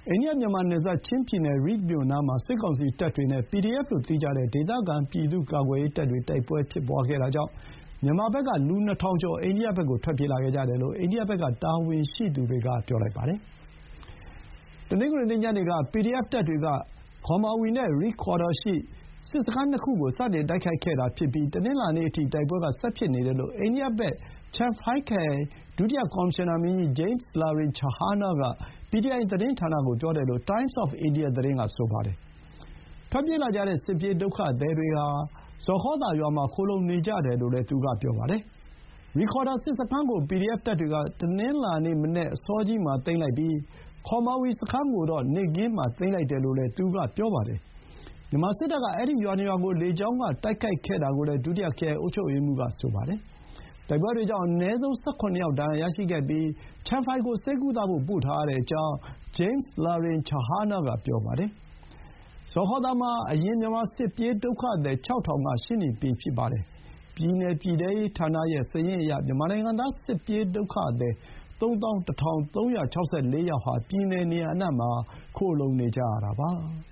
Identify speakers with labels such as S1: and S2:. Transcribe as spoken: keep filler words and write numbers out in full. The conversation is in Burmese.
S1: အိန္ဒိယမြန်မာနယ်စပ် ချင်းပြည်နယ် ရိဒ်မြို့နားမှာ စစ်ကောင်စီတပ်တွေနဲ့ ပီဒီအက်ဖ် လို့သိကြတဲ့ ဒေသခံပြည်သူ့ကာကွယ်ရေးတပ်တွေ တိုက်ပွဲဖြစ်ခဲ့တာကြောင့် မြန်မာဘက်က လူ နှစ်ထောင်ကျော် အိန္ဒိယဘက်ကို ထွက်ပြေးလာခဲ့ကြတယ်လို့ အိန္ဒိယဘက်က တာဝန်ရှိသူတွေက ပြောပါတယ်။ တနင်္ဂနွေနေ့ညနေက ပီဒီအက်ဖ်တပ်တွေက ခေါမာဝီနဲ့ ရိခေါ်ဒါ ရှိ စစ်စခန်းနှစ်ခုကို စတင်တိုက်ခိုက်ခဲ့တာဖြစ်ပြီး တနင်္လာနေ့အထိ တိုက်ပွဲက ဆက်ဖြစ်နေတယ်လို့ အိန္ဒိယဘက် ချမ်ဖိုင်းခရိုင် ဒုတိယကော်မရှင်နာမင်းကြီး ဂျိမ်းစ် လာရင် ချဟာနာ က ပီတီအိုင်သတင်းဌာနကို ပြောတယ်လို့ Times of India သတင်းက ဆိုပါတယ်။ ထွက်ပြေးလာကြတဲ့ စစ်ပြေးဒုက္ခသည်တွေဟာ ဇော်ခေါသာရွာမှာ ခိုလှုံနေကြတယ်လို့လည်း သူက ပြောပါတယ်။ ရိခေါ်ဒါ စစ်စခန်းကို ပီဒီအက်ဖ် တပ်တွေက တနင်္လာနေ့ မနက်အစောကြီးမှာ သိမ်းလိုက်ပြီး ခေါမာဝီစခန်းကိုတော့ နေ့ခင်းမှာ သိမ်းလိုက်တယ်လို့လည်း သူက ပြောပါတယ်။ မြန်မာစစ်တပ်က အဲဒီရွာနှစ်ရွာကို လေကြောင်းက တိုက်ခိုက်ခဲ့တာကိုလည်း ဒုတိယခရိုင်အုပ်ချုပ်ရေးမှူးက ဆိုပါတယ်။ တိုက်ပွဲတွေကြောင့် အနည်းဆုံး ၁၇ ယောက် ဒဏ်ရာရရှိခဲ့ပြီး ချမ်ဖိုင်ကို ဆေးကုသဖို့ ပို့ထားရကြောင်း ဂျိမ်းစ် လာရင် ချဟာနာ က ပြောပါတယ်။ ဇော်ခေါသာမှာ အရင် မြန်မာစစ်ပြေးဒုက္ခသည် ခြောက်ထောင်က ရှိနေပြီး ဖြစ်ပါတယ်။ ပြည်နယ်ပြည်ထဲရေးဌာနရဲ့ စာရင်းအရ မြန်မာနိုင်ငံသား စစ်ပြေးဒုက္ခသည် သုံးသောင်း တစ်ထောင် သုံးရာ ခြောက်ဆယ်လေး ယောက်ဟာ ပြည်နယ်နေရာအနှံ့မှာ ခိုလှုံနေကြရတာပါ။